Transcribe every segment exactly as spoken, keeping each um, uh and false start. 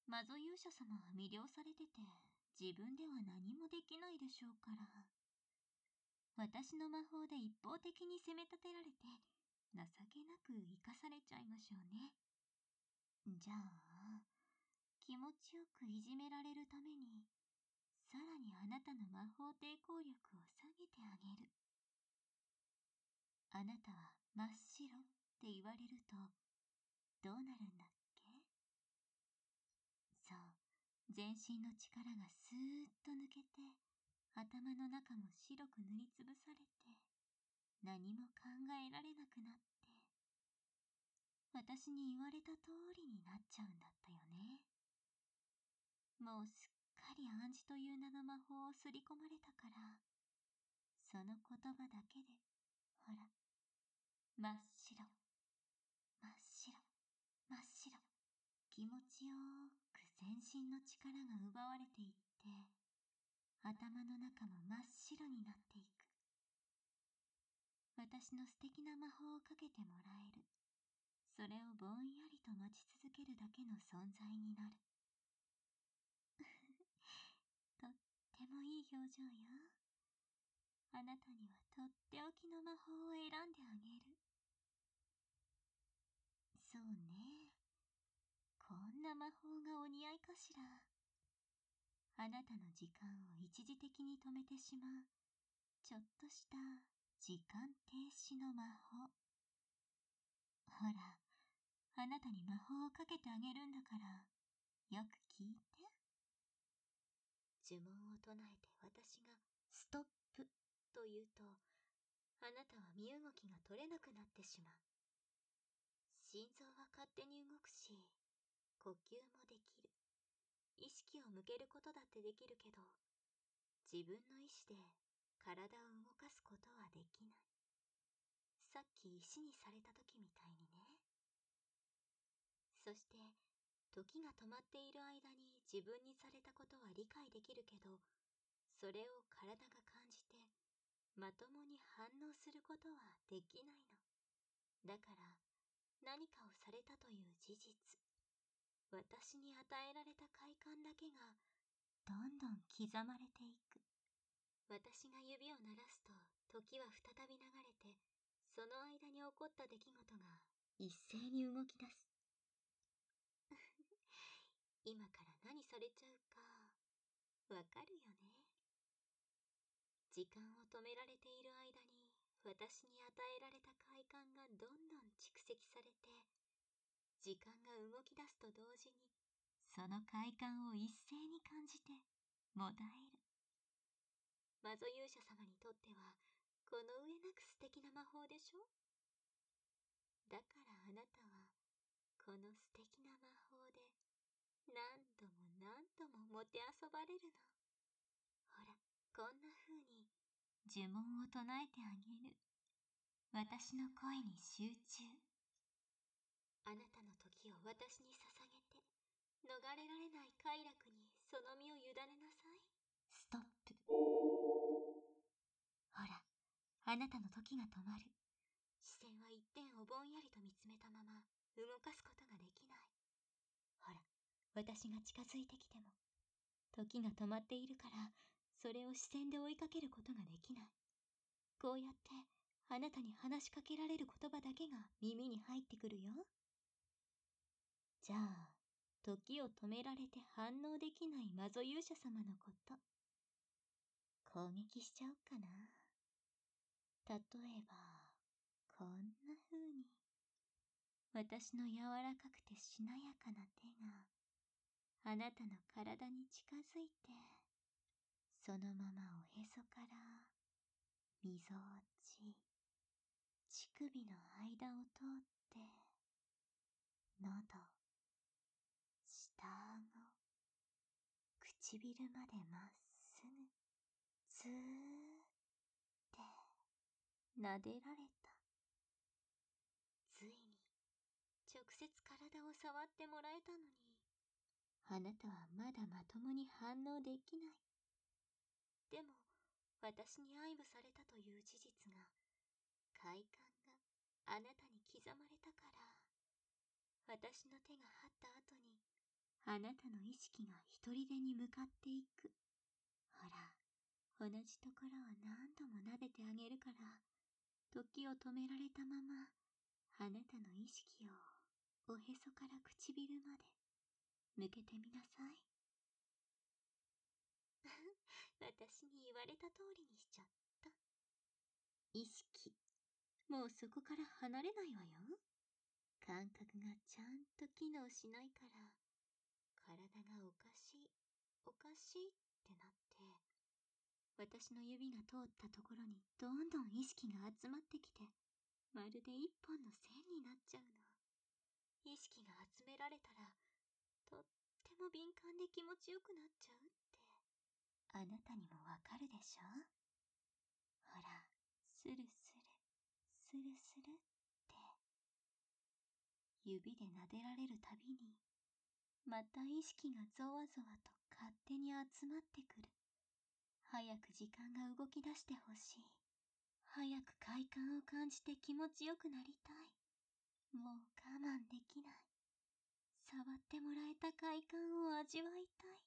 魔女勇者様は魅了されてて、自分では何もできないでしょうから。私の魔法で一方的に責め立てられて、情けなく生かされちゃいましょうね。じゃあ、気持ちよくいじめられるために、さらにあなたの魔法抵抗力を下げてあげる。あなたは真っ白って言われると、どうなるんだっけ？そう、全身の力がスーッと抜けて、頭の中も白く塗りつぶされて、何も考えられなくなって、私に言われた通りになっちゃうんだったよね。もうすっかり暗示という名の魔法をすり込まれたから、その言葉だけで、ほら、真っ白、真っ白、真っ白、気持ちよーく全身の力が奪われていって、頭の中も真っ白になっていく。私の素敵な魔法をかけてもらえる。それをぼんやりと待ち続けるだけの存在になる。とってもいい表情よ。あなたにはとっておきの魔法を選んであげる。そうね。こんな魔法がお似合いかしら。あなたの時間を一時的に止めてしまう、ちょっとした時間停止の魔法。ほら、あなたに魔法をかけてあげるんだから、よく聞いて。呪文を唱えて私がストップと言うと、あなたは身動きが取れなくなってしまう。心臓は勝手に動くし、呼吸もできる。意識を向けることだってできるけど、自分の意志で体を動かすことはできない。さっき石にされた時みたいにね。そして、時が止まっている間に自分にされたことは理解できるけど、それを体が感じて、まともに反応することはできないの。だから、何かをされたという事実、私に与えられた快感だけが、どんどん刻まれていく。私が指を鳴らすと、時は再び流れて、その間に起こった出来事が一斉に動き出す。今から何されちゃうか、わかるよね。時間を止められている間に、私に与えられた快感がどんどん蓄積されて、時間が動き出すと同時に、その快感を一斉に感じて、もだえる。魔女勇者様にとっては、この上なく素敵な魔法でしょ？だからあなたは、この素敵な魔法で、何度も何度ももてあそばれるの。ほら、こんな風に、呪文を唱えてあげる。私の声に集中。あなたの時を私に捧げて、逃れられない快楽にその身を委ねなさい。ストップ。ほら、あなたの時が止まる。視線は一点をぼんやりと見つめたまま動かすことができない。ほら、私が近づいてきても、時が止まっているから、それを視線で追いかけることができない。こうやって、あなたに話しかけられる言葉だけが耳に入ってくるよ。じゃあ、時を止められて反応できない魔女勇者様のこと、攻撃しちゃおうかな。例えば、こんな風に、私の柔らかくてしなやかな手が、あなたの体に近づいて、そのままおへそから、みぞおち、乳首の間を通って、喉、下顎、唇までまっすぐ、ずーって撫でられた。ついに、直接体を触ってもらえたのに、あなたはまだまともに反応できない。でも、私に愛撫されたという事実が、快感があなたに刻まれたから、私の手が張った後に、 あなたの意識が一人でに向かっていく。ほら、同じところを何度も撫でてあげるから、時を止められたまま、あなたの意識をおへそから唇まで向けてみなさい。私に言われた通りにしちゃった。意識、もうそこから離れないわよ。感覚がちゃんと機能しないから、体がおかしい、おかしいってなって、私の指が通ったところにどんどん意識が集まってきて、まるで一本の線になっちゃうの。意識が集められたら、とっても敏感で気持ちよくなっちゃうって、あなたにもわかるでしょ？ほら、スルスル、スルスルって、指で撫でられるたびに、また意識がゾワゾワと勝手に集まってくる。早く時間が動き出してほしい。早く快感を感じて気持ちよくなりたい。もう我慢できない。触ってもらえた快感を味わいたい。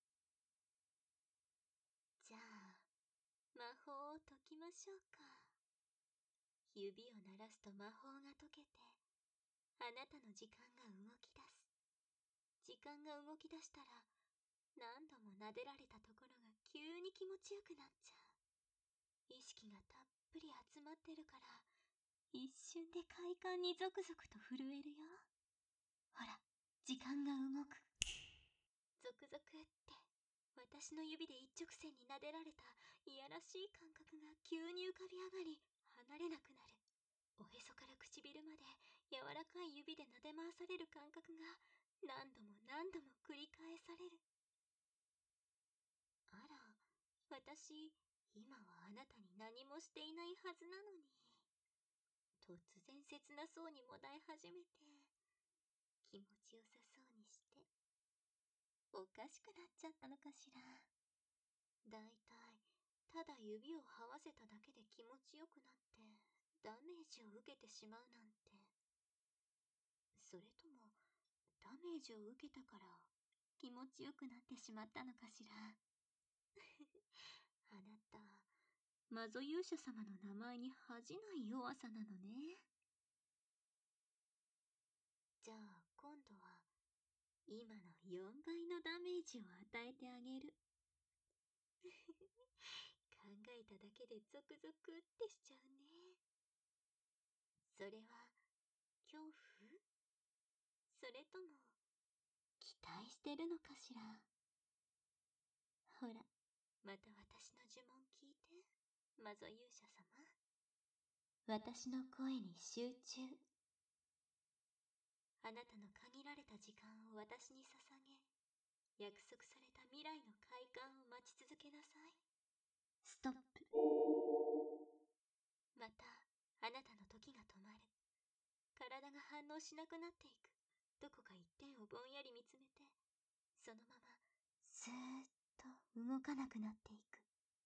じゃあ、魔法を解きましょうか。指を鳴らすと魔法が解けて、あなたの時間が動き出す。時間が動き出したら、何度も撫でられたところが急に気持ちよくなっちゃう。意識がたっぷり集まってるから、一瞬で快感にゾクゾクと震えるよ。ほら、時間が動く。ゾクゾクって、私の指で一直線に撫でられたいやらしい感覚が急に浮かび上がり、離れなくなる。おへそから唇まで柔らかい指で撫で回される感覚が何度も何度も繰り返される。あら、私、今はあなたに何もしていないはずなのに。突然切なそうにもだえ始めて、気持ちよさそうにして、おかしくなっちゃったのかしら。だいたい、ただ指を這わせただけで気持ちよくなって、ダメージを受けてしまうなんて。それとも、ダメージを受けたから気持ちよくなってしまったのかしら。あなた、魔女勇者様の名前に恥じない弱さなのね。じゃあ今度は今のよんばいのダメージを与えてあげる。考えただけでゾクゾクってしちゃうね。それは恐怖？それとも期待してるのかしら。ほら、また私の呪文聞いて、魔女勇者様。私の声に集中。あなたの限られた時間を私に捧げ、約束された未来の快感を待ち続けなさい。ストップ。また、あなたの時が止まる。体が反応しなくなっていく。どこか一点をぼんやり見つめて、そのまま、スーッと動かなくなっていく。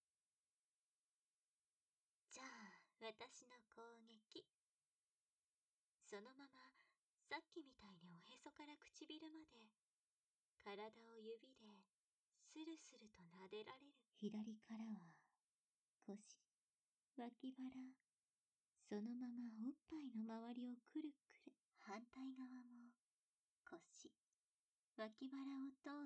じゃあ、私の攻撃。そのまま、さっきみたいにおへそから唇まで、体を指で、スルスルと撫でられる。左からは、腰、脇腹、そのままおっぱいの周りをくるくる。反対側も、腰、脇腹を通って、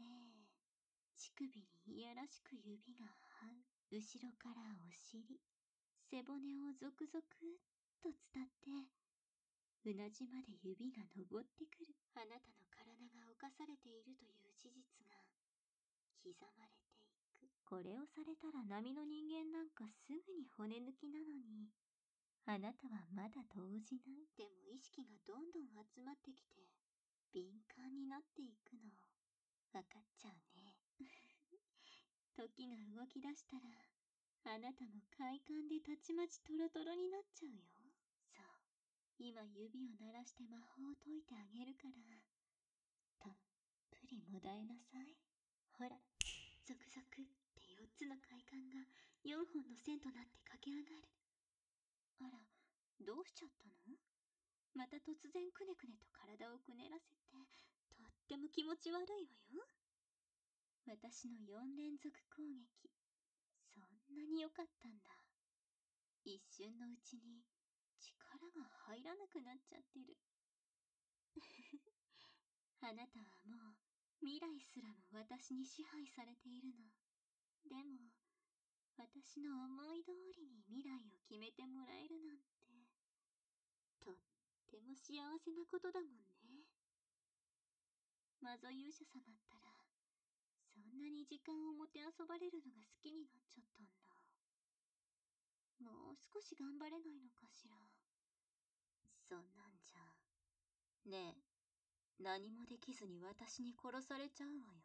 乳首にいやらしく指が這う。後ろからお尻、背骨をゾクゾクっと伝って、うなじまで指が登ってくる。あなたの体が侵されているという事実が刻まれていく。これをされたら波の人間なんかすぐに骨抜きなのに、あなたはまだ動じない。でも意識がどんどん集まってきて、敏感になっていくの。わかっちゃうね。時が動き出したら、あなたも快感でたちまちトロトロになっちゃうよ。そう。今指を鳴らして魔法を解いてあげるから、たっぷりもだえなさい。ほら、ゾクゾクってよっつの快感がよんほんの線となって駆け上がる。あら、どうしちゃったの？また突然くねくねと体をくねらせて、とっても気持ち悪いわよ。私のよん連続攻撃、そんなに良かったんだ。一瞬のうちに力が入らなくなっちゃってる。あなたはもう未来すらも私に支配されているの。でも、私の思い通りに未来を決めてもらえるなんて、とっても幸せなことだもんね。マゾ勇者様ったら、そんなに時間をもてあそばれるのが好きになっちゃったんだ。もう少し頑張れないのかしら。そんなんじゃ。ねえ、何もできずに私に殺されちゃうわよ。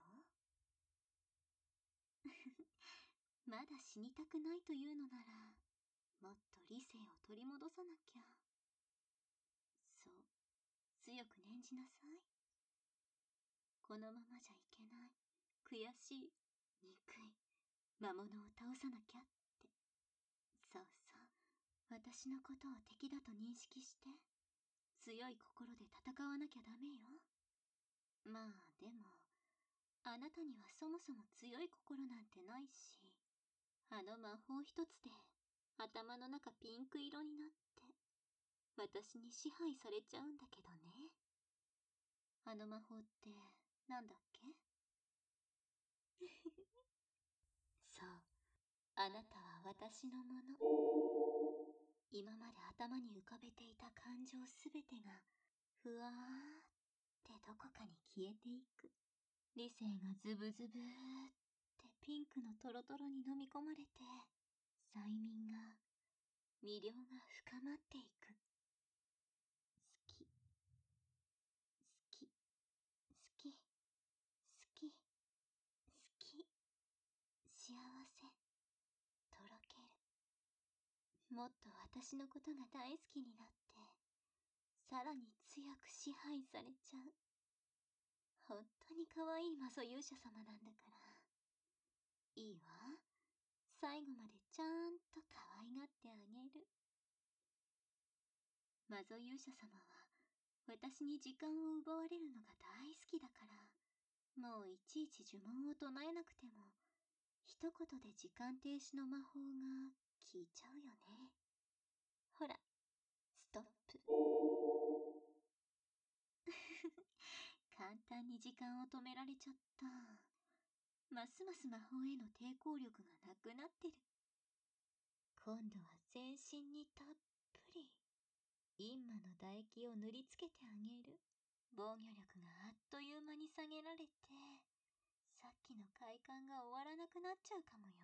まだ死にたくないというのなら、もっと理性を取り戻さなきゃ。そう、強く念じなさい。このままじゃいけない。悔しい。憎い。魔物を倒さなきゃって。そうそう。私のことを敵だと認識して、強い心で戦わなきゃダメよ。まあでも、あなたにはそもそも強い心なんてないし、あの魔法一つで頭の中ピンク色になって、私に支配されちゃうんだけどね。あの魔法ってなんだっけ？そう、あなたは私のもの。今まで頭に浮かべていた感情すべてが、ふわーってどこかに消えていく。理性がズブズブーってピンクのトロトロに飲み込まれて、催眠が、魅了が深まっていく。好き、好き、好き、好き、好き、幸せ、とろける。もっと私のことが大好きになって、さらに強く支配されちゃう。本当に可愛い魔素勇者様なんだから。いいわ。最後までちゃんと可愛がってあげる。魔素勇者様は、私に時間を奪われるのが大好きだから、もういちいち呪文を唱えなくても、一言で時間停止の魔法が効いちゃうよね。ほら、ストップ。簡単に時間を止められちゃった。ますます魔法への抵抗力がなくなってる。今度は全身にたっぷり、陰魔の唾液を塗りつけてあげる。防御力があっという間に下げられて、さっきの快感が終わらなくなっちゃうかもよ。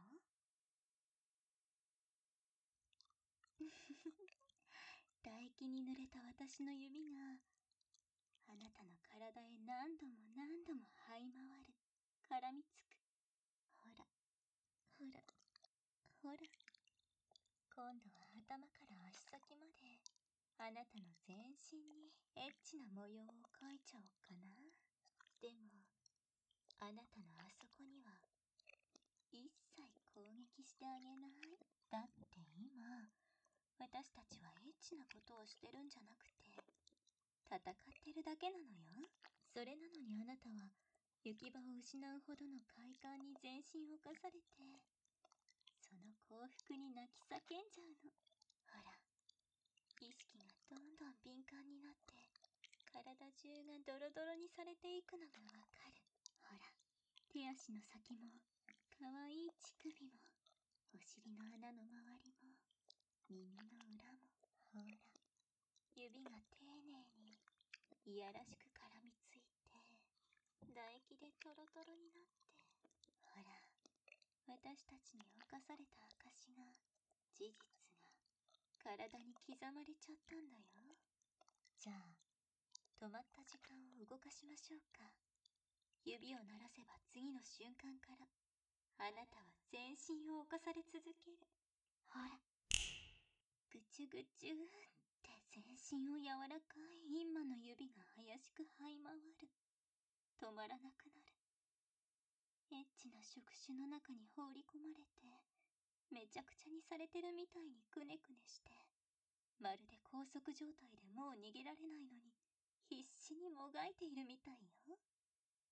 唾液に濡れた私の指が、あなたの体へ何度も何度も這い回る。絡みつく。ほら、ほら、ほら。今度は頭から足先まで、あなたの全身にエッチな模様を描いちゃおうかな。でも、あなたのあそこには、一切攻撃してあげない。だって今、私たちはエッチなことをしてるんじゃなくて、戦ってるだけなのよ。それなのにあなたは、行き場を失うほどの快感に全身を侵されて、その幸福に泣き叫んじゃうの。ほら、意識がどんどん敏感になって、体中がドロドロにされていくのがわかる。ほら、手足の先も、かわいい乳首も、お尻の穴の周りも、耳の裏も、ほら、指が丁寧に、いやらしく絡みついて、唾液でトロトロになって、ほら、私たちに侵された証が、事実が、体に刻まれちゃったんだよ。じゃあ、止まった時間を動かしましょうか。指を鳴らせば次の瞬間から、あなたは全身を侵され続ける。ほら、ぐちゅぐちゅーって全身を柔らかい陰魔の指が怪しく這い回る。止まらなくなる。エッチな触手の中に放り込まれて、めちゃくちゃにされてるみたいにくねくねして、まるで拘束状態でもう逃げられないのに、必死にもがいているみたいよ。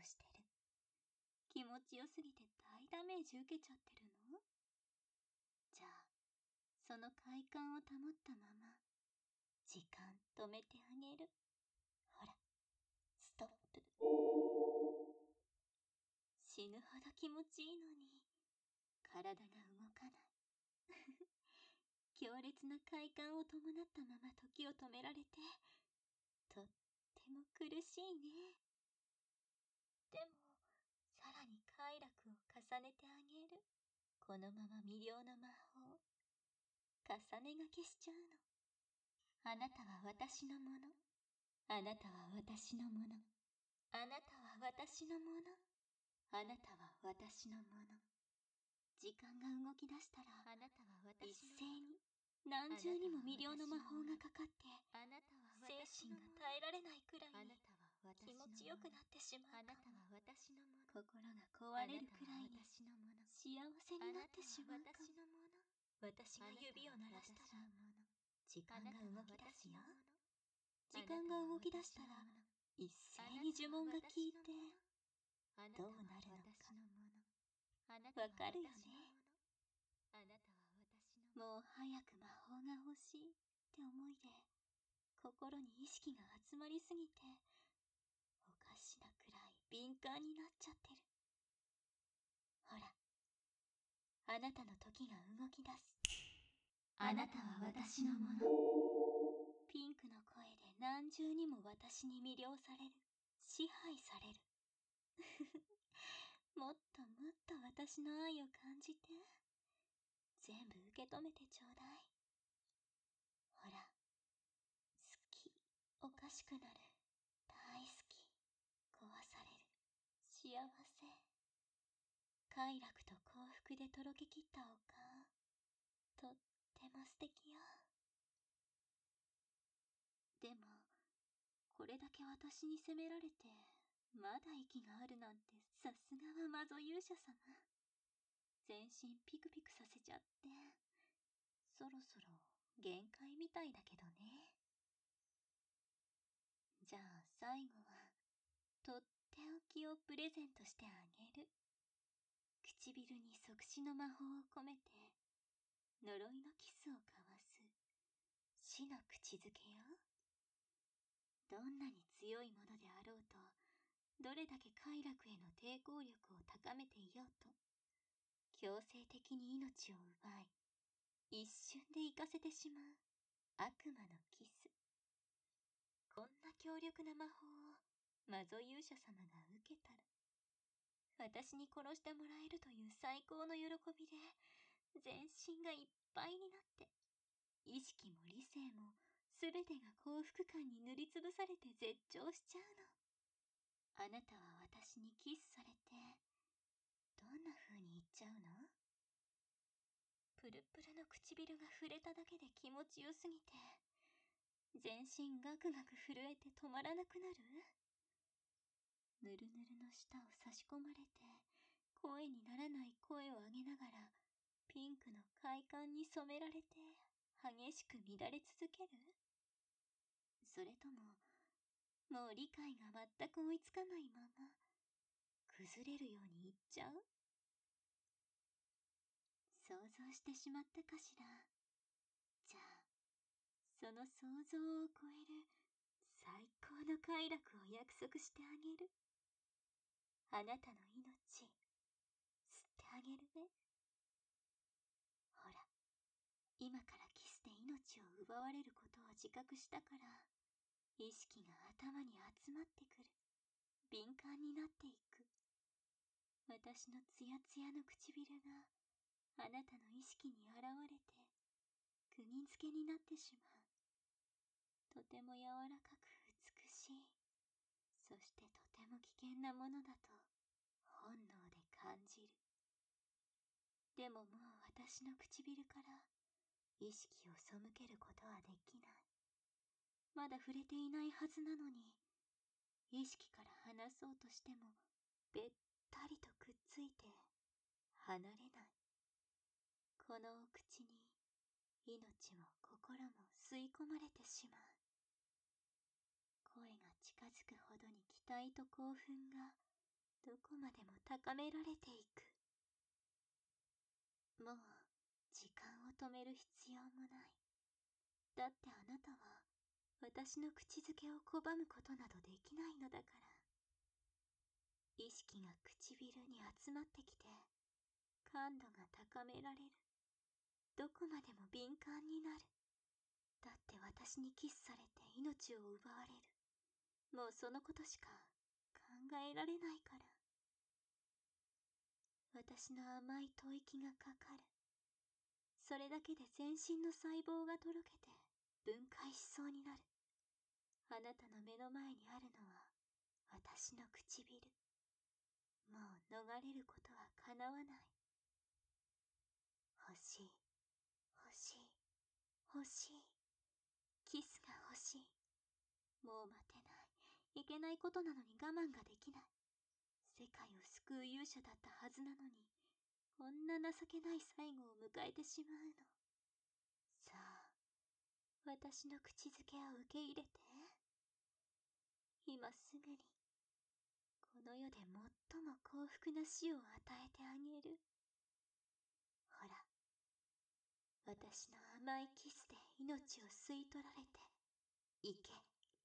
してる。気持ちよすぎて大ダメージ受けちゃってるの？じゃあ、その快感を保ったまま、時間止めてあげる。ほら、ストップ。死ぬほど気持ちいいのに、体が動かない。強烈な快感を伴ったまま時を止められて、とっても苦しいね。でも、さらに快楽を重ねてあげる。このまま魅了の魔法、重ねがけしちゃうの。あなたは私のもの。あなたは私のもの。あなたは私のもの。あなたは私のもの。時間が動き出したら、あなたは一斉に何重にも魅了の魔法がかかって、あなたは精神が耐えられないくらいに気持ちよくなってしまうかも。あなたは私のもの。心が壊れるくらいに幸せになってしまうかも。私が指を鳴らしたら、時間が動き出すよ。時間が動き出したら、一斉に呪文が効いて、どうなるのか。わかるよね。もう早く魔法が欲しいって思いで、心に意識が集まりすぎて、おかしなくらい敏感になっちゃってる。ほら、あなたの時が動き出す。あなたは私のもの。ピンクの声で何重にも私に魅了される。支配される。もっともっと私の愛を感じて。全部受け止めてちょうだい。ほら、好き、おかしくなる。大好き、壊される。幸せ。快楽と幸福でとろけきったお顔。とっても素敵よ。でも、これだけ私に責められて、まだ息があるなんてさすがは魔女勇者様。全身ピクピクさせちゃって、そろそろ限界みたいだけどね。じゃあ最後は、とっておきをプレゼントしてあげる。唇に即死の魔法を込めて、呪いのキスを交わす、死の口づけよ。どんなに強いものであろうと、どれだけ快楽への抵抗力を高めていようと、強制的に命を奪い、一瞬で生かせてしまう悪魔のキス。こんな強力な魔法を魔女勇者様が受けたら、私に殺してもらえるという最高の喜びで、全身がいっぱいになって、意識も理性もすべてが幸福感に塗りつぶされて絶頂しちゃうの。あなたは私にキスされて、どんな風に言っちゃうの？プルプルの唇が触れただけで気持ちよすぎて、全身ガクガク震えて止まらなくなる？ぬるぬるの舌を差し込まれて、声にならない声を上げながら、ピンクの快感に染められて、激しく乱れ続ける？それとも、もう理解が全く追いつかないまま、崩れるようにいっちゃう？想像してしまったかしら。じゃあ、その想像を超える最高の快楽を約束してあげる。あなたの命、吸ってあげるね。ほら、今からキスで命を奪われることを自覚したから、意識が頭に集まってくる。敏感になっていく。私のツヤツヤの唇があなたの意識に現れて、釘付けになってしまう。とても柔らかく美しい。そしてとても危険なものだと本能で感じる。でももう私の唇から意識を背けることはできない。まだ触れていないはずなのに、意識から離そうとしてもべったりとくっついて離れない。このお口に命も心も吸い込まれてしまう。声が近づくほどに期待と興奮がどこまでも高められていく。もう時間を止める必要もない。だってあなたは私の口づけを拒むことなどできないのだから。意識が唇に集まってきて、感度が高められる。どこまでも敏感になる。だって私にキスされて命を奪われる。もうそのことしか考えられないから。私の甘い吐息がかかる。それだけで全身の細胞がとろけて分解しそうになる。あなたの目の前にあるのは私の唇。もう逃れることはかなわない。欲しい、欲しい、欲しい。キスが欲しい。もう待てない。いけないことなのに我慢ができない。世界を救う勇者だったはずなのに、こんな情けない最後を迎えてしまうの。さあ、私の口づけを受け入れて。今すぐに、この世で最も幸福な死を与えてあげる。ほら、私の甘いキスで命を吸い取られて、いけ。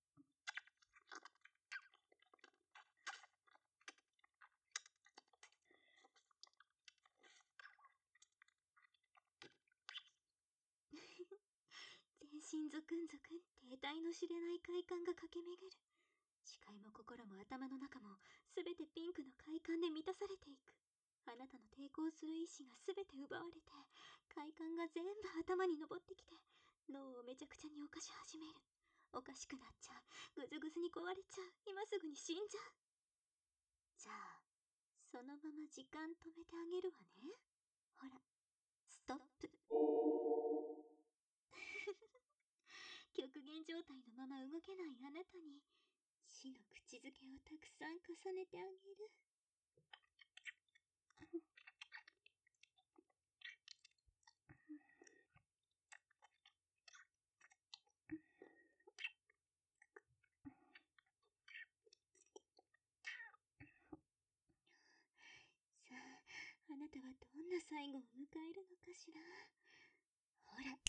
全身ゾクンゾクンって得体の知れない快感が駆け巡る。視界も心も頭の中もすべてピンクの快感で満たされていく。あなたの抵抗する意志がすべて奪われて、快感が全部頭に上ってきて、脳をめちゃくちゃに犯し始める。おかしくなっちゃう。ぐずぐずに壊れちゃう。今すぐに死んじゃう。じゃあ、そのまま時間止めてあげるわね。ほら、ストップ。極限状態のまま動けないあなたに、死の口づけをたくさん重ねてあげる。さあ、あなたはどんな最後を迎えるのかしら。ほら。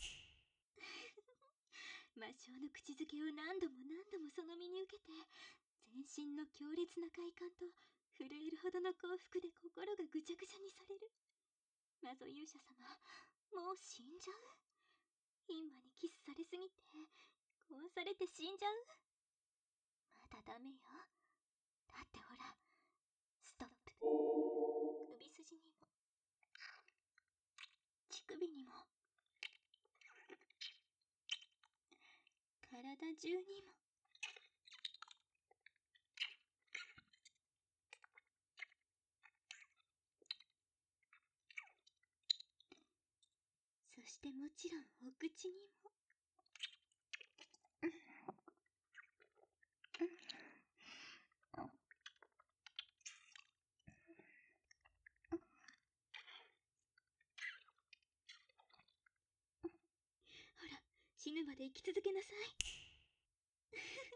魔性の口づけを何度も何度もその身に受けて、全身の強烈な快感と震えるほどの幸福で心がぐちゃぐちゃにされる。謎勇者様、もう死んじゃう？今にキスされすぎて、壊されて死んじゃう？まだダメよ。だってほら、ストップ。首筋にも、乳首にも、体中にも。そしてもちろんお口にも。ほら、死ぬまで生き続けなさい。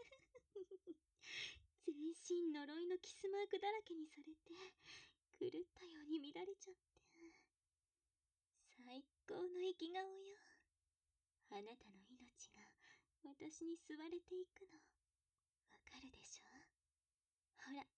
全身呪いのキスマークだらけにされて、狂ったように乱れちゃって。最高の生き顔よ。あなたの命が私に吸われていくの。わかるでしょ？ほら。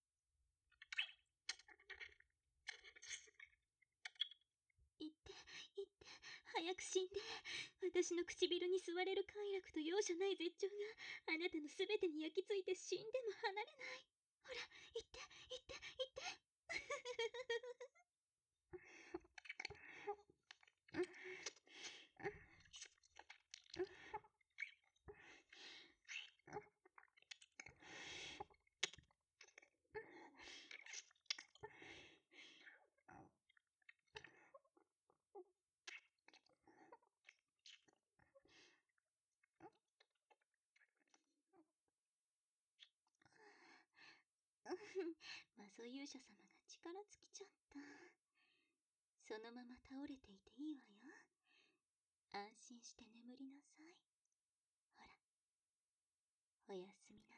言って、言って、早く死んで。私の唇に吸われる快楽と容赦ない絶頂があなたのすべてに焼き付いて死んでも離れない。ほら、言って、言って、言って。魔素勇者様が力尽きちゃった。そのまま倒れていていいわよ。安心して眠りなさい。ほら、おやすみな